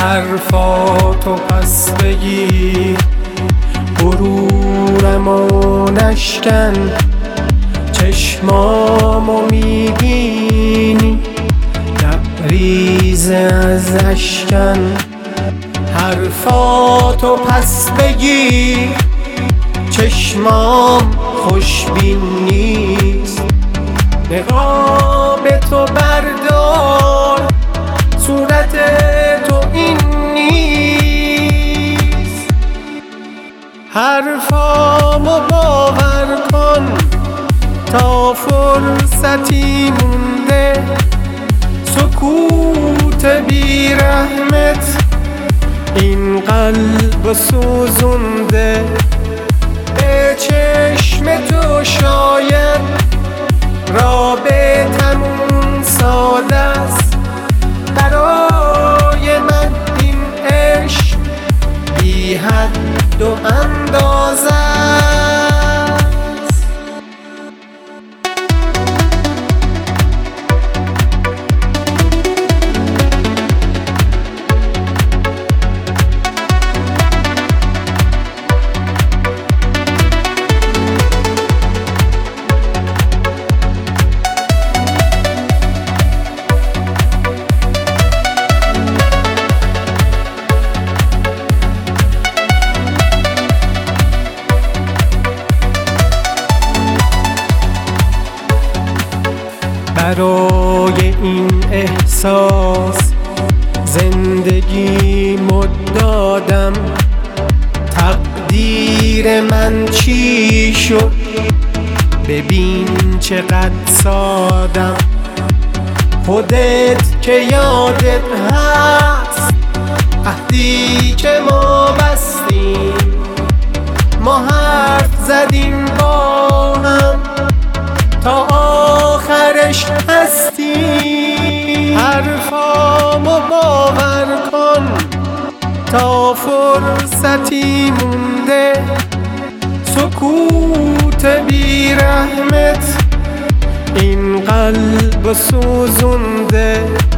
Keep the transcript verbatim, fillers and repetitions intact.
حرفاتو پس بگیر، غرورمو نشکن، چشمامو میبینی لبریز از اشکن. حرفاتو پس بگیر، چشمام خوشبین نیست، نقاب تو بردار، صورت تو این نیست. حرفامو باور کن تا فرصتی مونده، سکوت بی رحمت این قلب سوزونده. به چشم تو شاید رابطمون ساده است، برای من این عشق بی حد و اندازه است. برای این احساس زندگی مدادم، تقدیر من چی شد ببین چقدر سادم. خودت که یادت هست عهدی که ما بستیم، ما حرف زدیم با هم تا آخرش هستی. حرفامو باور کن تا فرصتی مونده، سکوت بی رحمت این قلب سوزونده.